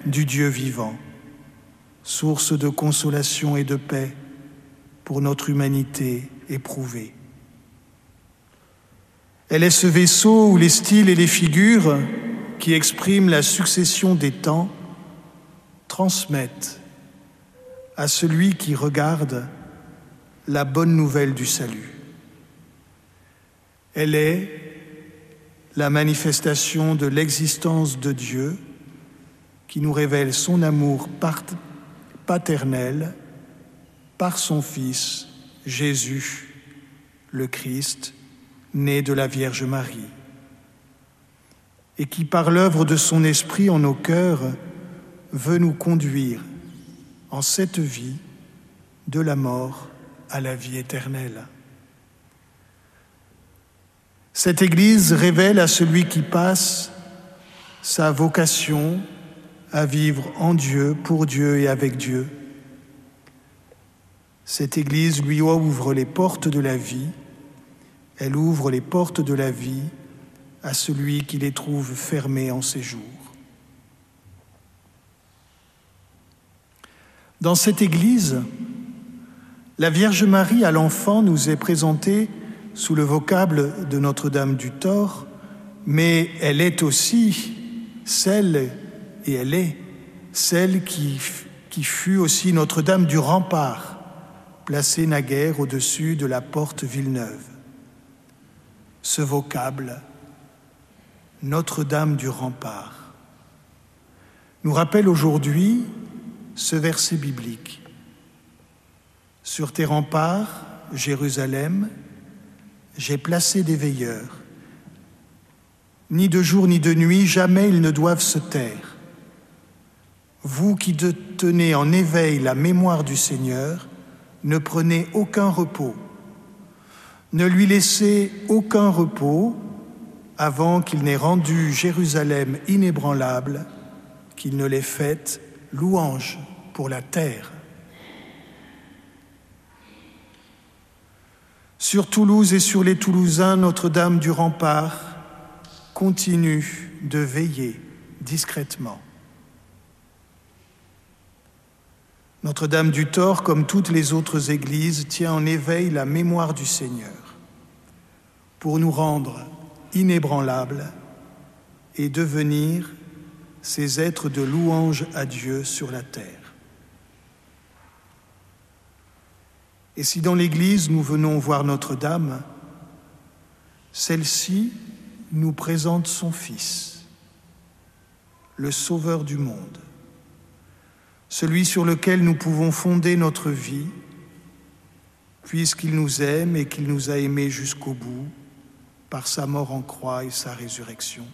du Dieu vivant, source de consolation et de paix pour notre humanité éprouvée. Elle est ce vaisseau où les styles et les figures qui expriment la succession des temps transmettent à celui qui regarde la bonne nouvelle du salut. Elle est la manifestation de l'existence de Dieu qui nous révèle son amour paternel par son Fils, Jésus, le Christ, né de la Vierge Marie, et qui, par l'œuvre de son Esprit en nos cœurs, veut nous conduire en cette vie de la mort à la vie éternelle. Cette Église révèle à celui qui passe sa vocation à vivre en Dieu, pour Dieu et avec Dieu. Cette Église lui ouvre les portes de la vie. Elle ouvre les portes de la vie à celui qui les trouve fermées en ces jours. Dans cette Église, la Vierge Marie à l'enfant nous est présentée sous le vocable de Notre-Dame du Thor, mais elle est aussi celle qui fut aussi Notre-Dame du Rempart, placée naguère au-dessus de la porte Villeneuve. Ce vocable, Notre-Dame du Rempart, nous rappelle aujourd'hui ce verset biblique. Sur tes remparts, Jérusalem, j'ai placé des veilleurs. Ni de jour ni de nuit, jamais ils ne doivent se taire. Vous qui tenez en éveil la mémoire du Seigneur, ne prenez aucun repos. Ne lui laissez aucun repos avant qu'il n'ait rendu Jérusalem inébranlable, qu'il ne l'ait faite louange pour la terre. Sur Toulouse et sur les Toulousains, Notre-Dame du Rempart continue de veiller discrètement. Notre-Dame du Thor, comme toutes les autres églises, tient en éveil la mémoire du Seigneur pour nous rendre inébranlables et devenir ces êtres de louange à Dieu sur la terre. Et si dans l'Église nous venons voir Notre-Dame, celle-ci nous présente son Fils, le Sauveur du monde, celui sur lequel nous pouvons fonder notre vie, puisqu'il nous aime et qu'il nous a aimés jusqu'au bout par sa mort en croix et sa résurrection.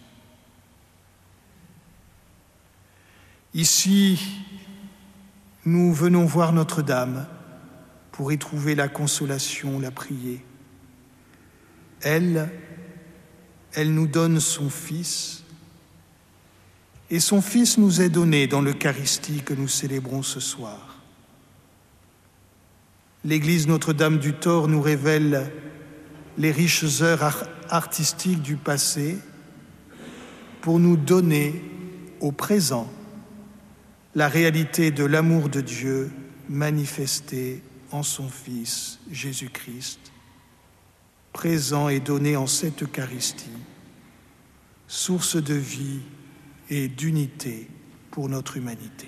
Ici, nous venons voir Notre-Dame pour y trouver la consolation, la prier. Elle nous donne son Fils, et son Fils nous est donné dans l'Eucharistie que nous célébrons ce soir. L'Église Notre-Dame du Thor nous révèle les riches heures artistiques du passé pour nous donner au présent la réalité de l'amour de Dieu manifesté en son Fils Jésus-Christ, présent et donné en cette Eucharistie, source de vie et d'unité pour notre humanité.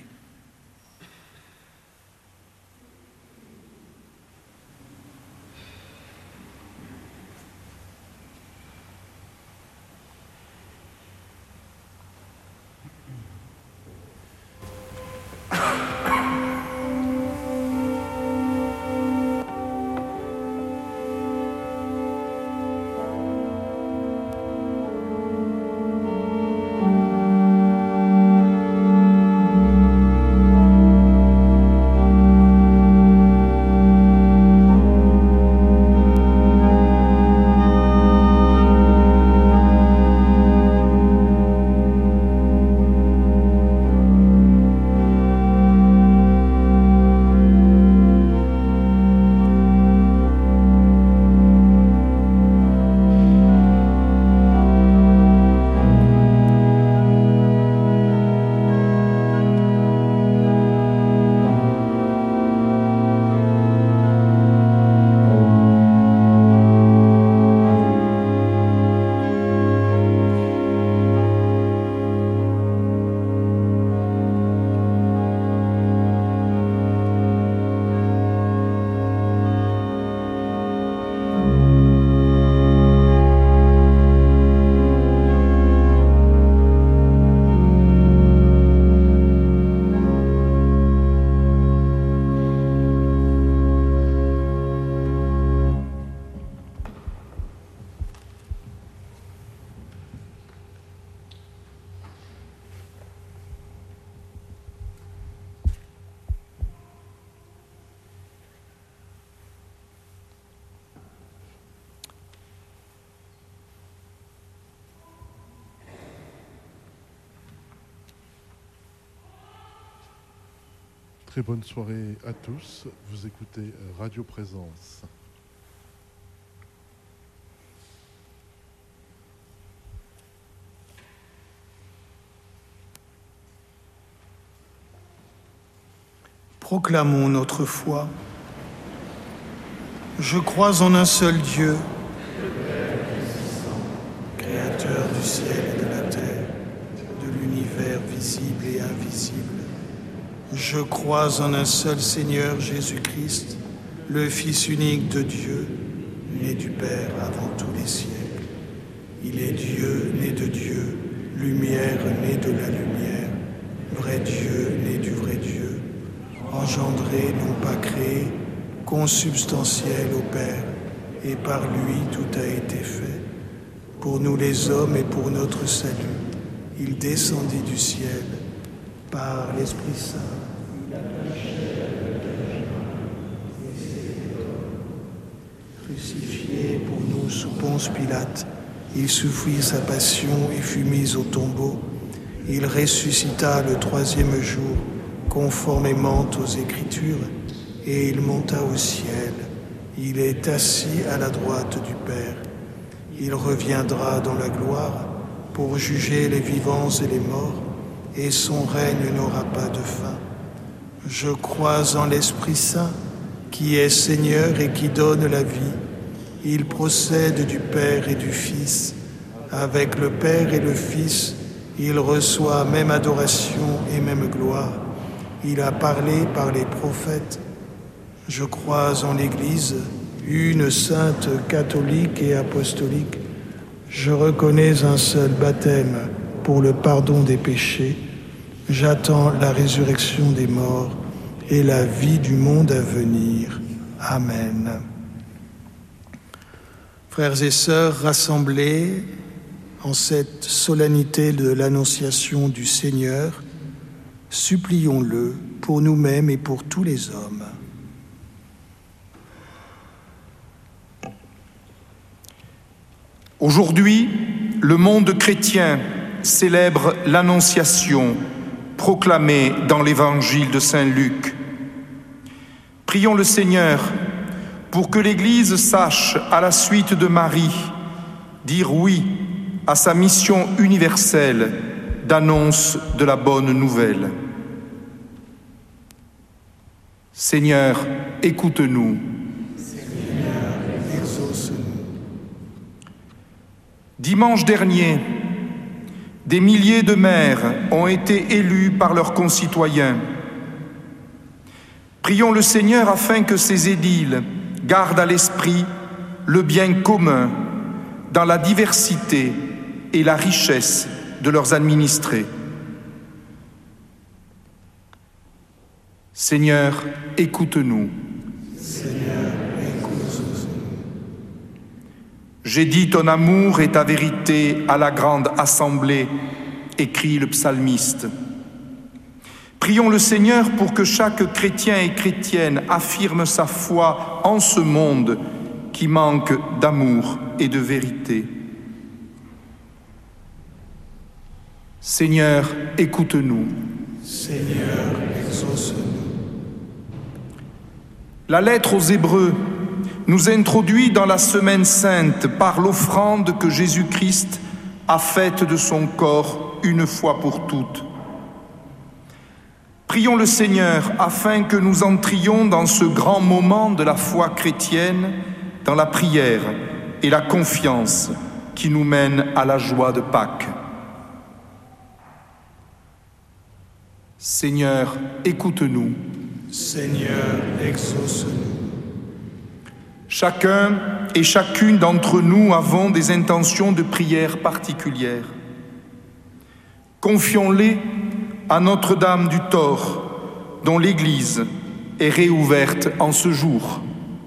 Très bonne soirée à tous. Vous écoutez Radio Présence. Proclamons notre foi. Je crois en un seul Dieu, créateur du ciel et de la terre, de l'univers visible et invisible. Je crois en un seul Seigneur Jésus-Christ, le Fils unique de Dieu, né du Père avant tous les siècles. Il est Dieu, né de Dieu, lumière, né de la lumière, vrai Dieu, né du vrai Dieu, engendré, non pas créé, consubstantiel au Père, et par lui tout a été fait. Pour nous les hommes et pour notre salut, il descendit du ciel par l'Esprit Saint. Crucifié pour nous sous Ponce Pilate, il souffrit sa passion et fut mis au tombeau. Il ressuscita le troisième jour, conformément aux Écritures, et il monta au ciel. Il est assis à la droite du Père. Il reviendra dans la gloire pour juger les vivants et les morts, et son règne n'aura pas de fin. Je crois en l'Esprit Saint, qui est Seigneur et qui donne la vie. Il procède du Père et du Fils. Avec le Père et le Fils, il reçoit même adoration et même gloire. Il a parlé par les prophètes. Je crois en l'Église, une sainte, catholique et apostolique. Je reconnais un seul baptême pour le pardon des péchés. J'attends la résurrection des morts et la vie du monde à venir. Amen. Frères et sœurs rassemblés en cette solennité de l'Annonciation du Seigneur, supplions-le pour nous-mêmes et pour tous les hommes. Aujourd'hui, le monde chrétien célèbre l'Annonciation proclamée dans l'Évangile de Saint Luc. Prions le Seigneur pour que l'Église sache, à la suite de Marie, dire oui à sa mission universelle d'annonce de la bonne nouvelle. Seigneur, écoute-nous. Seigneur, exauce-nous. Dimanche dernier, des milliers de maires ont été élus par leurs concitoyens. Prions le Seigneur afin que ces édiles gardent à l'esprit le bien commun dans la diversité et la richesse de leurs administrés. Seigneur, écoute-nous. Seigneur, écoute-nous. J'ai dit ton amour et ta vérité à la grande assemblée, écrit le psalmiste. Prions le Seigneur pour que chaque chrétien et chrétienne affirme sa foi en ce monde qui manque d'amour et de vérité. Seigneur, écoute-nous. Seigneur, exauce-nous. La lettre aux Hébreux nous introduit dans la Semaine Sainte par l'offrande que Jésus-Christ a faite de son corps une fois pour toutes. Prions le Seigneur afin que nous entrions dans ce grand moment de la foi chrétienne, dans la prière et la confiance qui nous mène à la joie de Pâques. Seigneur, écoute-nous. Seigneur, exauce-nous. Chacun et chacune d'entre nous avons des intentions de prière particulières. Confions-les à Notre-Dame du Thor, dont l'Église est réouverte en ce jour.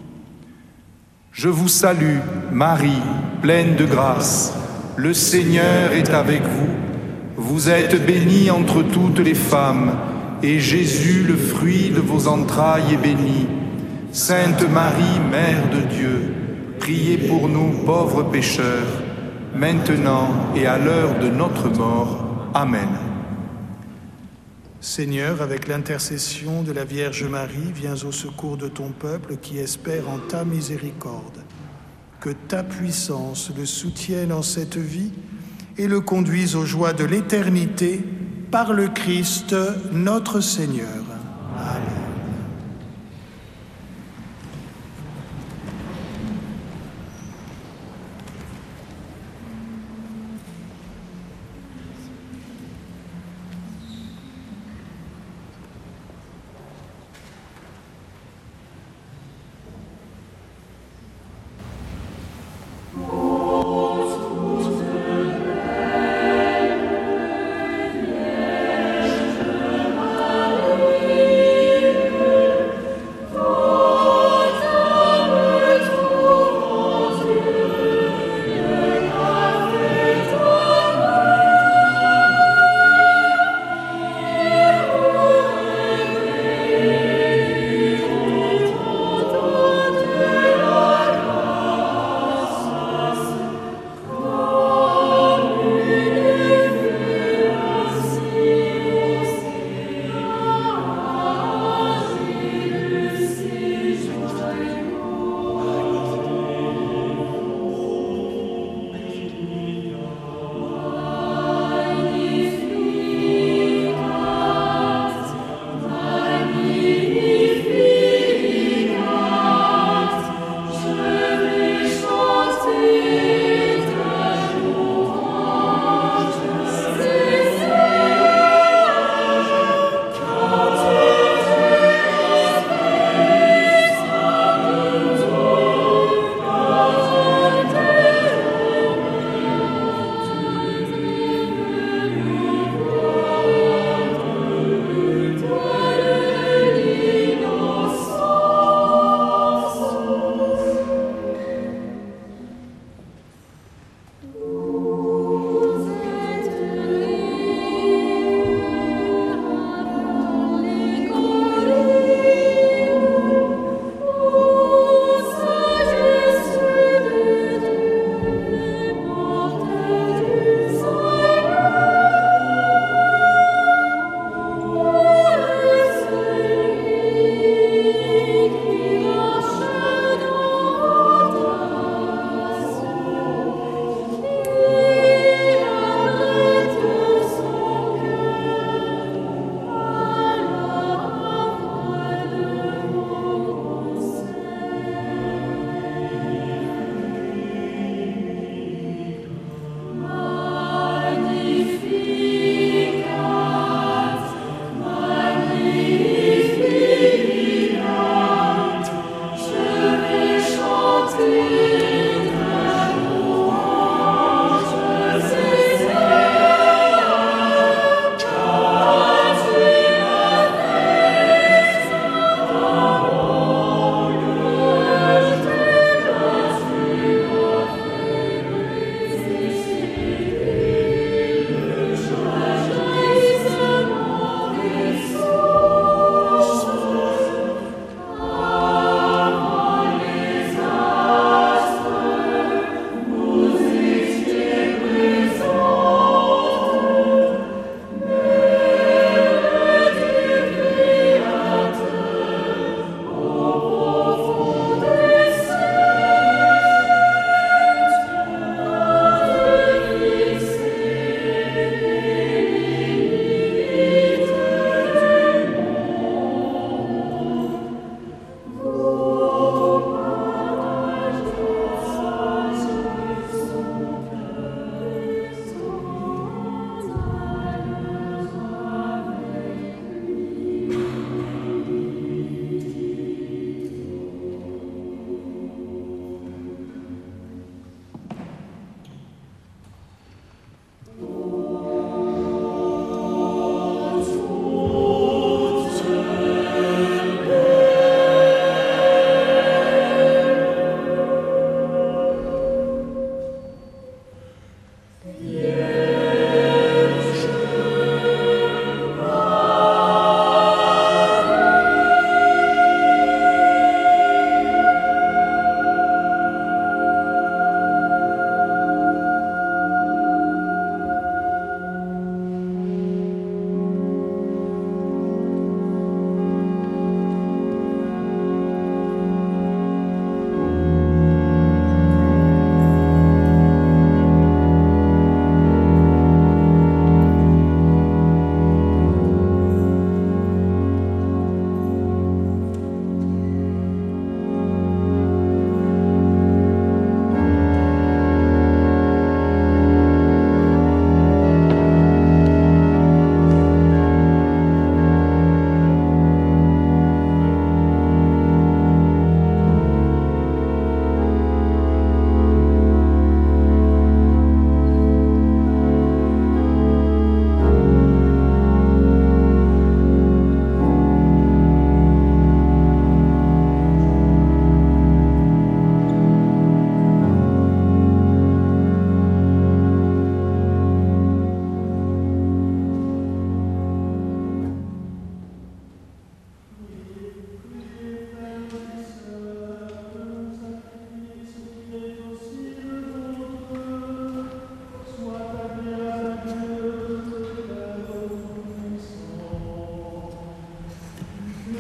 Je vous salue, Marie, pleine de grâce. Le Seigneur est avec vous. Vous êtes bénie entre toutes les femmes, et Jésus, le fruit de vos entrailles, est béni. Sainte Marie, Mère de Dieu, priez pour nous pauvres pécheurs, maintenant et à l'heure de notre mort. Amen. Seigneur, avec l'intercession de la Vierge Marie, viens au secours de ton peuple qui espère en ta miséricorde. Que ta puissance le soutienne en cette vie et le conduise aux joies de l'éternité par le Christ notre Seigneur. Amen. Amen.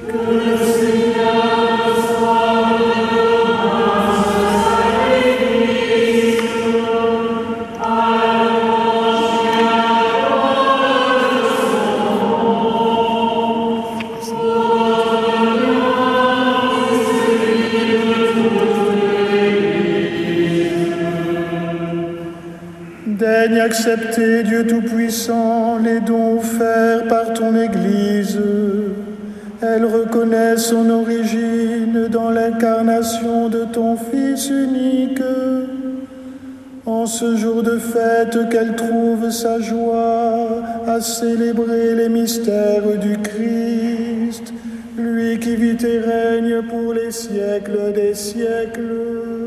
Daigne accepter, Dieu Tout-Puissant, les dons offerts par ton Église. Elle reconnaît son origine dans l'incarnation de ton Fils unique. En ce jour de fête, qu'elle trouve sa joie à célébrer les mystères du Christ, lui qui vit et règne pour les siècles des siècles.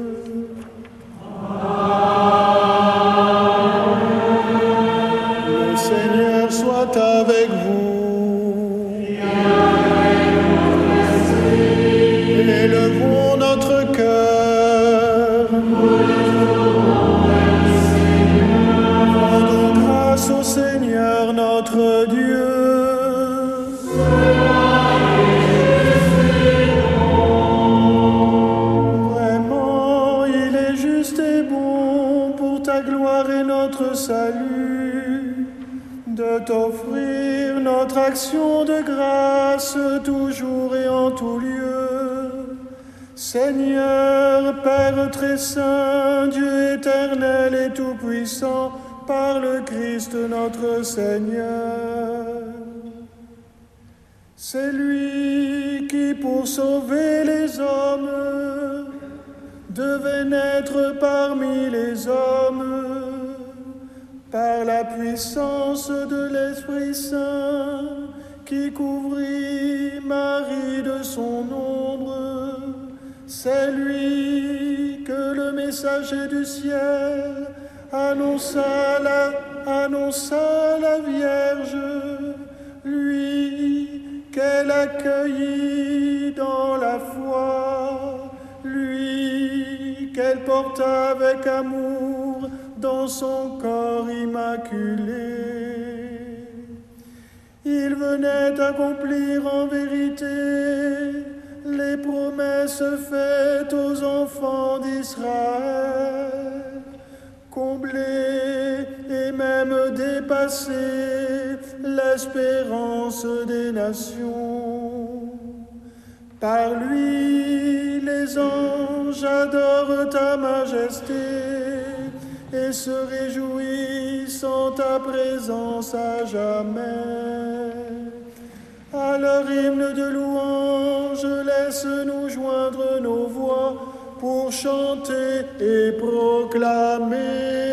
Le Seigneur soit avec vous. Élevons notre cœur. Rendons grâce au Seigneur notre Dieu. Vraiment, il est juste et bon pour ta gloire et notre salut de t'offrir notre action de grâce toujours et en tout lieu. Seigneur, Père très saint, Dieu éternel et tout-puissant, par le Christ notre Seigneur. C'est lui qui, pour sauver les hommes, devait naître parmi les hommes, par la puissance de l'Esprit Saint, qui couvrit Marie de son ombre. C'est lui que le messager du ciel annonça la Vierge, lui qu'elle accueillit dans la foi, lui qu'elle porta avec amour dans son corps immaculé. Il venait accomplir en vérité les promesses faites aux enfants d'Israël, combler et même dépasser l'espérance des nations. Par lui, les anges adorent ta majesté et se réjouissent en ta présence à jamais. À leur hymne de louange, laisse-nous joindre nos voix pour chanter et proclamer.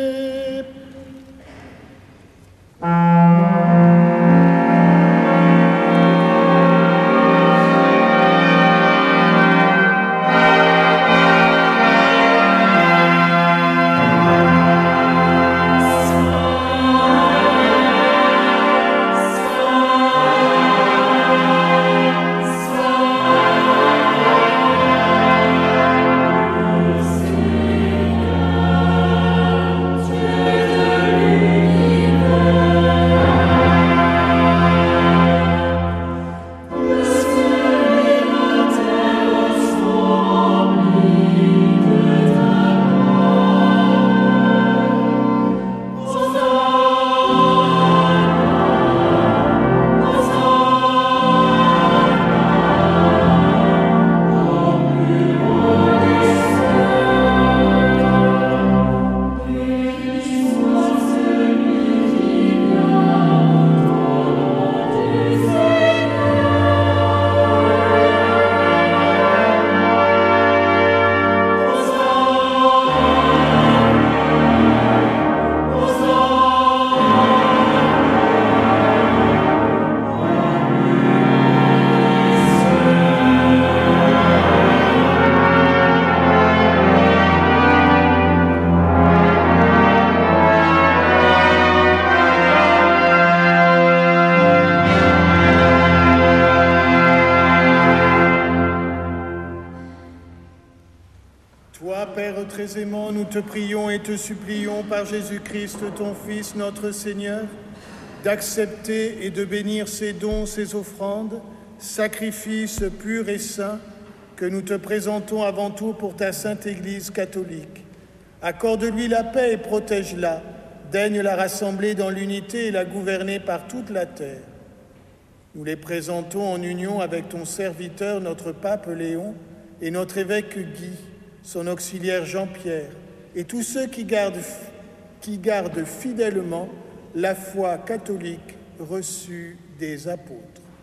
Très aimant, nous te prions et te supplions par Jésus-Christ, ton Fils, notre Seigneur, d'accepter et de bénir ces dons, ces offrandes, sacrifice pur et saint, que nous te présentons avant tout pour ta sainte Église catholique. Accorde-lui la paix et protège-la. Daigne la rassembler dans l'unité et la gouverner par toute la terre. Nous les présentons en union avec ton serviteur, notre pape Léon, et notre évêque Guy, son auxiliaire Jean-Pierre, et tous ceux qui gardent fidèlement la foi catholique reçue des apôtres.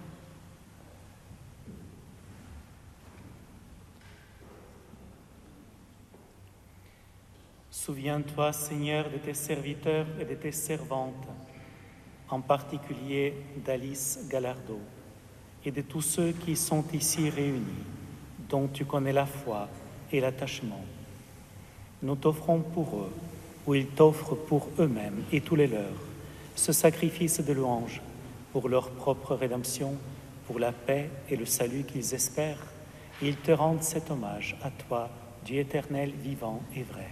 Souviens-toi, Seigneur, de tes serviteurs et de tes servantes, en particulier d'Alice Gallardo et de tous ceux qui sont ici réunis, dont tu connais la foi et l'attachement. Nous t'offrons pour eux, ou ils t'offrent pour eux-mêmes et tous les leurs, ce sacrifice de louange pour leur propre rédemption, pour la paix et le salut qu'ils espèrent. Ils te rendent cet hommage à toi, Dieu éternel, vivant et vrai.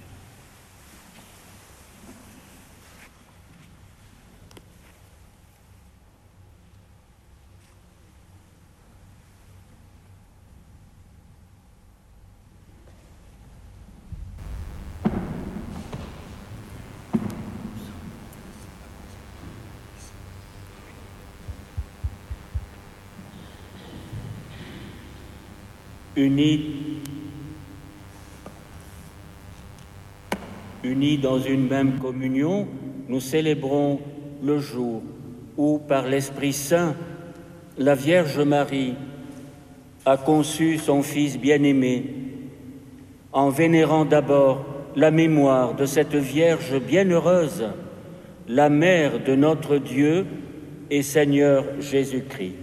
Unis dans une même communion, nous célébrons le jour où, par l'Esprit Saint, la Vierge Marie a conçu son Fils bien-aimé, en vénérant d'abord la mémoire de cette Vierge bienheureuse, la Mère de notre Dieu et Seigneur Jésus-Christ.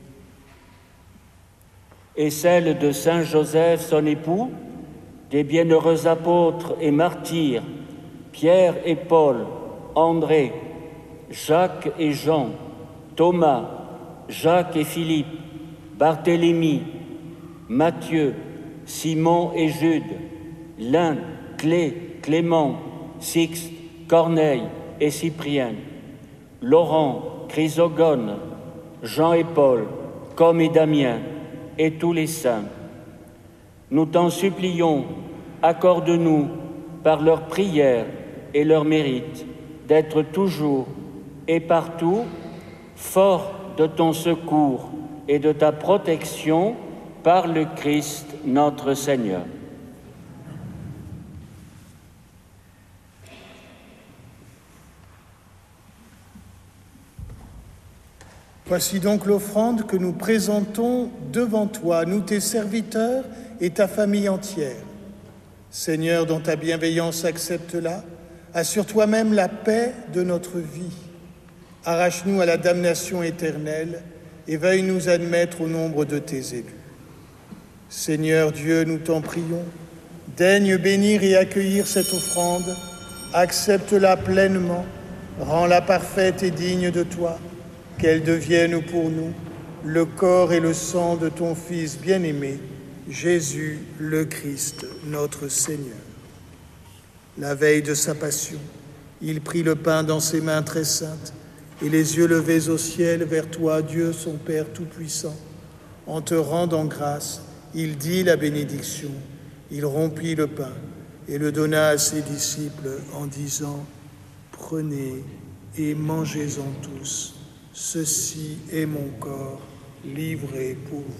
Et celle de Saint Joseph, son époux, des bienheureux apôtres et martyrs, Pierre et Paul, André, Jacques et Jean, Thomas, Jacques et Philippe, Barthélemy, Matthieu, Simon et Jude, Lin, Clé, Clément, Sixte, Corneille et Cyprien, Laurent, Chrysogone, Jean et Paul, Com et Damien, et tous les saints. Nous t'en supplions, accorde-nous, par leurs prières et leurs mérites, d'être toujours et partout forts de ton secours et de ta protection par le Christ notre Seigneur. Voici donc l'offrande que nous présentons devant toi, nous tes serviteurs et ta famille entière. Seigneur, dans ta bienveillance, accepte-la. Assure toi-même la paix de notre vie. Arrache-nous à la damnation éternelle et veuille nous admettre au nombre de tes élus. Seigneur Dieu, nous t'en prions, daigne bénir et accueillir cette offrande. Accepte-la pleinement, rends-la parfaite et digne de toi. Qu'elle devienne pour nous le corps et le sang de ton Fils bien-aimé, Jésus le Christ, notre Seigneur. La veille de sa passion, il prit le pain dans ses mains très saintes et les yeux levés au ciel vers toi, Dieu son Père Tout-Puissant. En te rendant grâce, il dit la bénédiction, il rompit le pain et le donna à ses disciples en disant « Prenez et mangez-en tous. Ceci est mon corps livré pour vous. »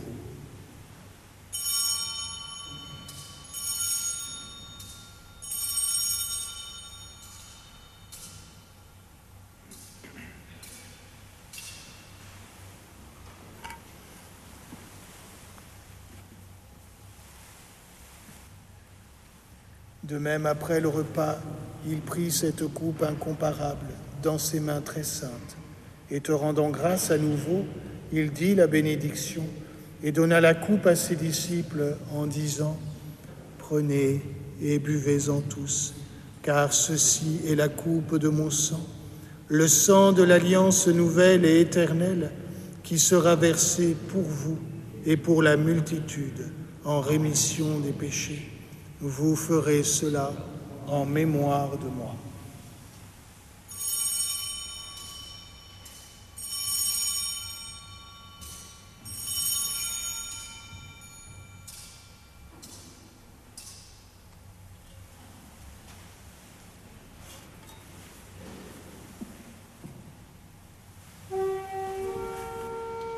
De même, après le repas, il prit cette coupe incomparable dans ses mains très saintes. Et te rendant grâce à nouveau, il dit la bénédiction et donna la coupe à ses disciples en disant « Prenez et buvez-en tous, car ceci est la coupe de mon sang, le sang de l'alliance nouvelle et éternelle qui sera versé pour vous et pour la multitude en rémission des péchés. Vous ferez cela en mémoire de moi. »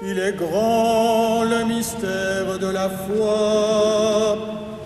Il est grand le mystère de la foi.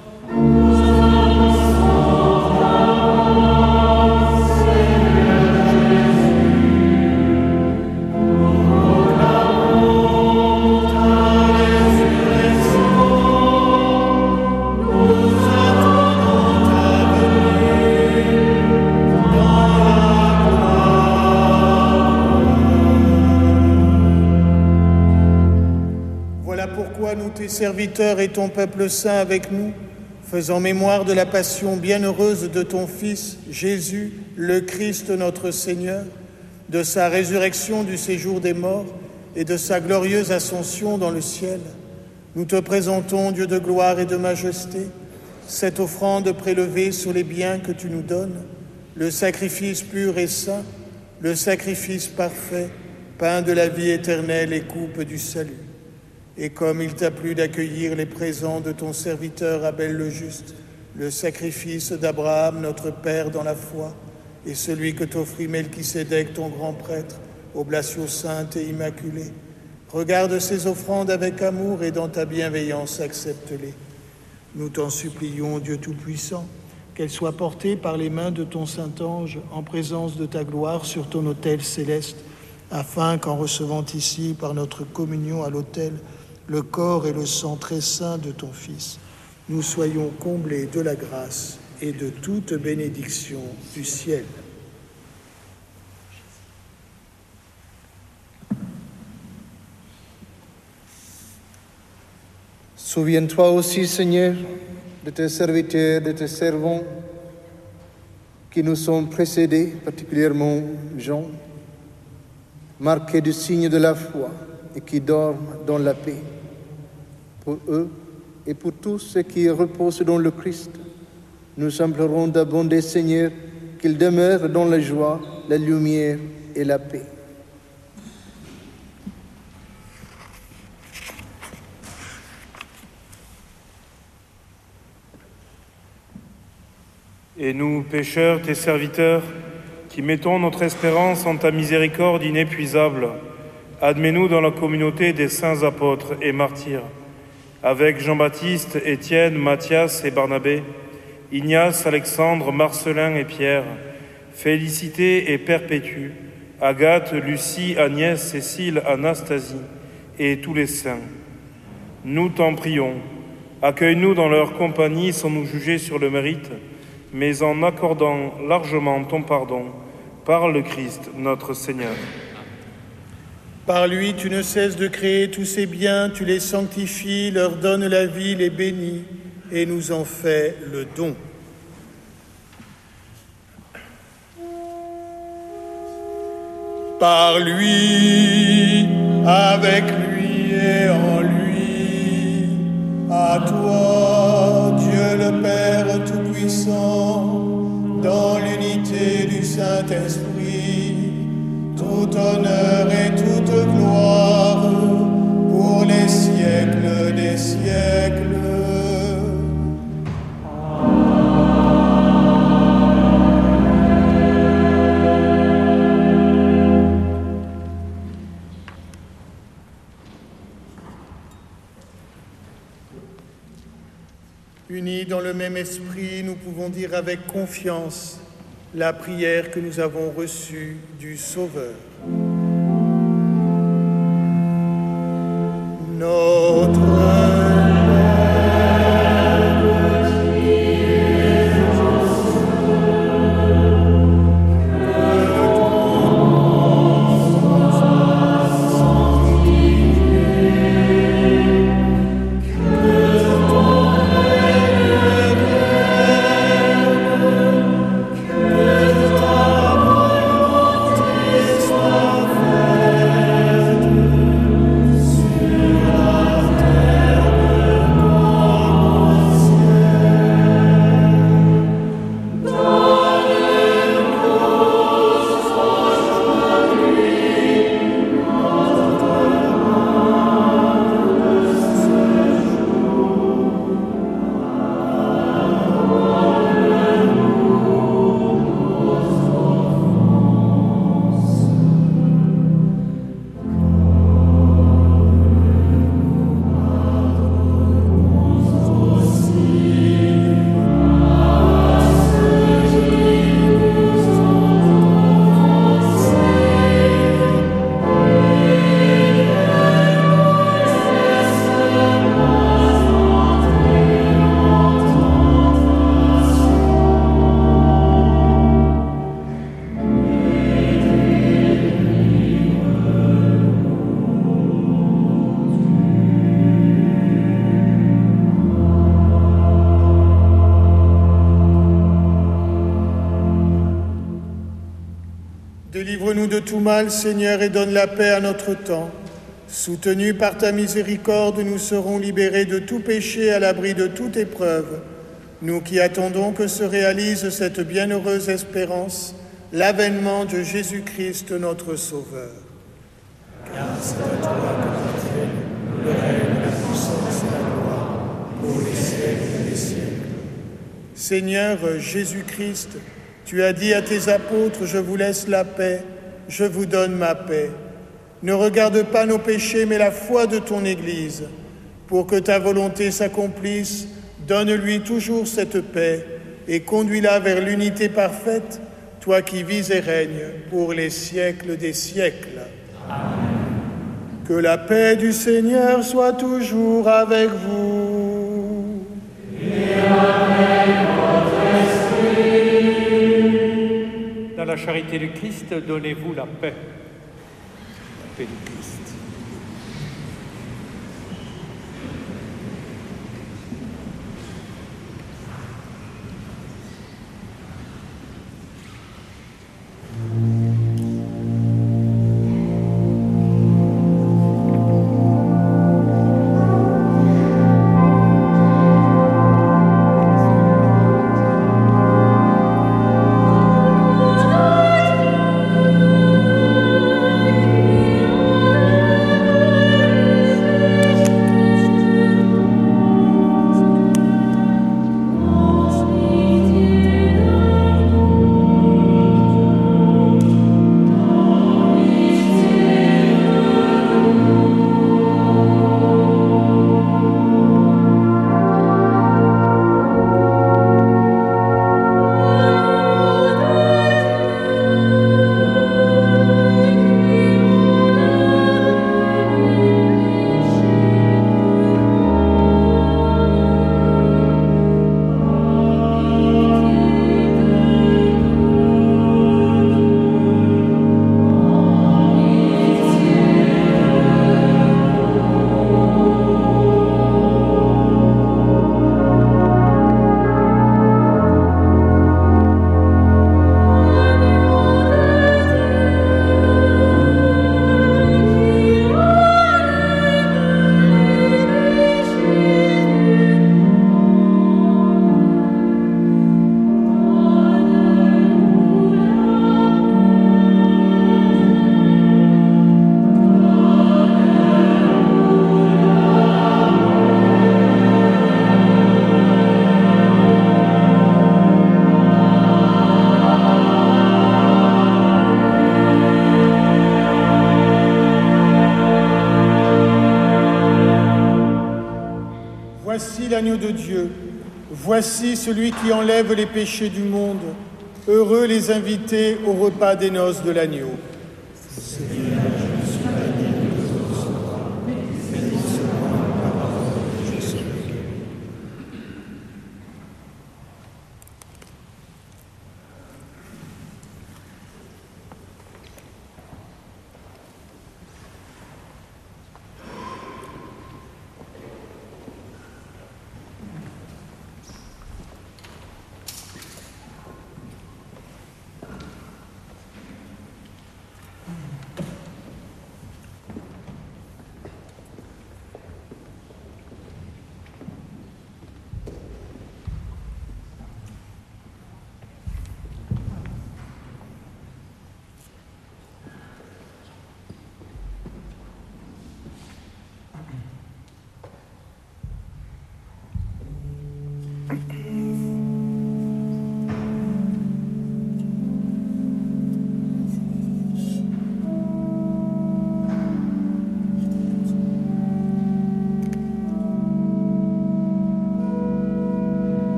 Nous, tes serviteurs et ton peuple saint avec nous, faisant mémoire de la passion bienheureuse de ton Fils, Jésus, le Christ notre Seigneur, de sa résurrection du séjour des morts et de sa glorieuse ascension dans le ciel. Nous te présentons, Dieu de gloire et de majesté, cette offrande prélevée sur les biens que tu nous donnes, le sacrifice pur et saint, le sacrifice parfait, pain de la vie éternelle et coupe du salut. Et comme il t'a plu d'accueillir les présents de ton serviteur Abel le Juste, le sacrifice d'Abraham, notre Père dans la foi, et celui que t'offrit Melchisédek, ton grand prêtre, oblation sainte et immaculée, regarde ces offrandes avec amour et dans ta bienveillance accepte-les. Nous t'en supplions, Dieu Tout-Puissant, qu'elles soient portées par les mains de ton Saint-Ange en présence de ta gloire sur ton autel céleste, afin qu'en recevant ici, par notre communion à l'autel, le corps et le sang très saint de ton Fils, nous soyons comblés de la grâce et de toute bénédiction du ciel. Souviens-toi aussi, Seigneur, de tes serviteurs, de tes servants qui nous sont précédés, particulièrement Jean, marqués du signe de la foi et qui dorment dans la paix. Pour eux et pour tous ceux qui reposent dans le Christ, nous implorons d'abonder, Seigneur, qu'ils demeurent dans la joie, la lumière et la paix. Et nous, pécheurs, tes serviteurs, qui mettons notre espérance en ta miséricorde inépuisable, admets-nous dans la communauté des saints apôtres et martyrs, avec Jean-Baptiste, Étienne, Matthias et Barnabé, Ignace, Alexandre, Marcelin et Pierre, Félicité et Perpétue, Agathe, Lucie, Agnès, Cécile, Anastasie et tous les saints. Nous t'en prions, accueille-nous dans leur compagnie sans nous juger sur le mérite, mais en accordant largement ton pardon par le Christ notre Seigneur. Par lui, tu ne cesses de créer tous ces biens, tu les sanctifies, leur donnes la vie, les bénis, et nous en fais le don. Par lui, avec lui et en lui, à toi, Dieu le Père Tout-Puissant, dans l'unité du Saint-Esprit, tout honneur et toute gloire pour les siècles des siècles. Unis dans le même esprit, nous pouvons dire avec confiance la prière que nous avons reçue du Sauveur. Notre Lord. Délivre-nous de tout mal, Seigneur, et donne la paix à notre temps. Soutenus par ta miséricorde, nous serons libérés de tout péché, à l'abri de toute épreuve. Nous qui attendons que se réalise cette bienheureuse espérance, l'avènement de Jésus-Christ, notre Sauveur. Car c'est à toi que le règne, la puissance et la gloire, pour les siècles des siècles. Seigneur Jésus-Christ, tu as dit à tes apôtres, je vous laisse la paix, je vous donne ma paix. Ne regarde pas nos péchés, mais la foi de ton Église. Pour que ta volonté s'accomplisse, donne-lui toujours cette paix et conduis-la vers l'unité parfaite, toi qui vis et règnes pour les siècles des siècles. Amen. Que la paix du Seigneur soit toujours avec vous. Et avec votre esprit. Dans la charité du Christ, donnez-vous la paix. La paix du Christ. Voici l'agneau de Dieu, voici celui qui enlève les péchés du monde. Heureux les invités au repas des noces de l'agneau. Seigneur, je suis pas digne de te recevoir, mais dis seulement la parole, je serai guéri.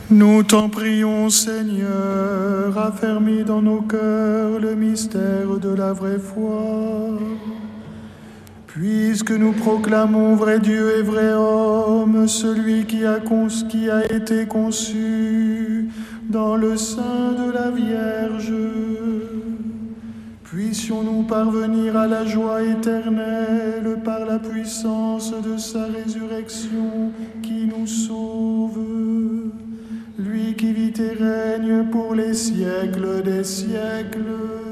Nous t'en prions, Seigneur, affermis dans nos cœurs le mystère de la vraie foi. Puisque nous proclamons vrai Dieu et vrai homme, celui qui a été conçu dans le sein de la Vierge, puissions-nous parvenir à la joie éternelle par la puissance de sa résurrection qui nous sauve. Lui qui vit et règne pour les siècles des siècles.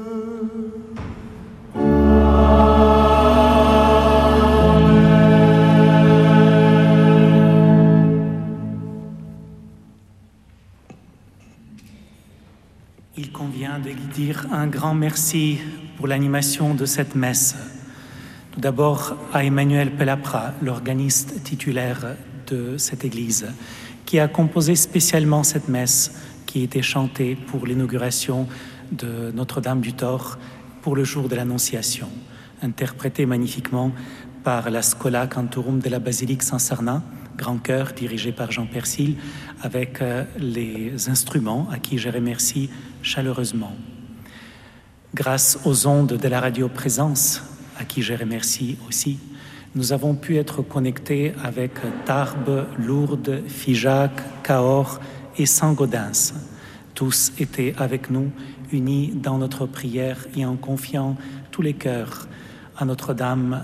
Il convient de dire un grand merci pour l'animation de cette messe. Tout d'abord à Emmanuel Pelapra, l'organiste titulaire de cette église, qui a composé spécialement cette messe qui était chantée pour l'inauguration de Notre-Dame du Thor pour le jour de l'Annonciation, interprétée magnifiquement par la Schola Cantorum de la Basilique Saint-Sernin, grand chœur dirigé par Jean Persil, avec les instruments à qui je remercie chaleureusement. Grâce aux ondes de la radio Présence, à qui je remercie aussi, nous avons pu être connectés avec Tarbes, Lourdes, Figeac, Cahors et Saint-Gaudens. Tous étaient avec nous, unis dans notre prière et en confiant tous les cœurs à Notre-Dame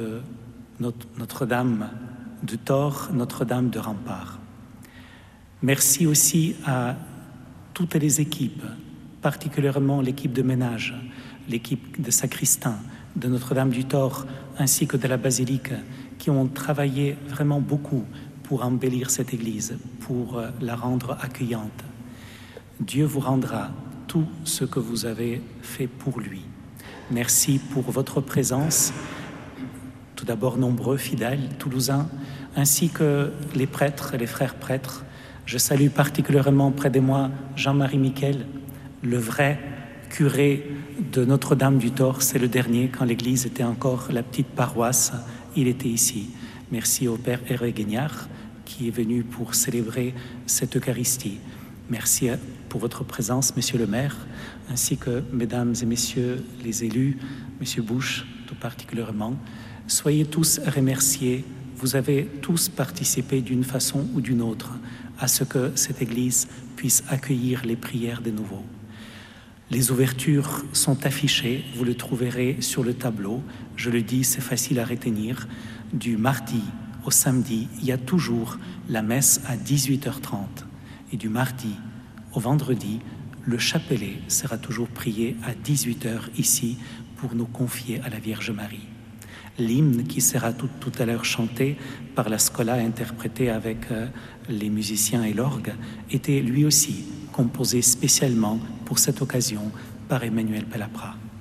du Thor, Notre-Dame de Rempart. Merci aussi à toutes les équipes, particulièrement l'équipe de ménage, l'équipe de sacristains, de Notre-Dame du Thor, ainsi que de la basilique, qui ont travaillé vraiment beaucoup pour embellir cette église, pour la rendre accueillante. Dieu vous rendra tout ce que vous avez fait pour lui. Merci pour votre présence, tout d'abord nombreux fidèles toulousains, ainsi que les prêtres, les frères prêtres. Je salue particulièrement près de moi Jean-Marie Miquel, le vrai curé de Notre-Dame du Thor. C'est le dernier, quand l'église était encore la petite paroisse, il était ici. Merci au Père Hervé Guignard qui est venu pour célébrer cette Eucharistie. Merci pour votre présence, Monsieur le maire, ainsi que Mesdames et Messieurs les élus, Monsieur Bush tout particulièrement. Soyez tous remerciés. Vous avez tous participé d'une façon ou d'une autre à ce que cette Église puisse accueillir les prières de nouveau. Les ouvertures sont affichées, vous le trouverez sur le tableau. Je le dis, c'est facile à retenir. Du mardi au samedi, il y a toujours la messe à 18h30. Et du mardi au vendredi, le chapelet sera toujours prié à 18h ici pour nous confier à la Vierge Marie. L'hymne qui sera tout à l'heure chanté par la Schola, interprété avec les musiciens et l'orgue, était lui aussi composé spécialement pour cette occasion par Emmanuel Pelapra.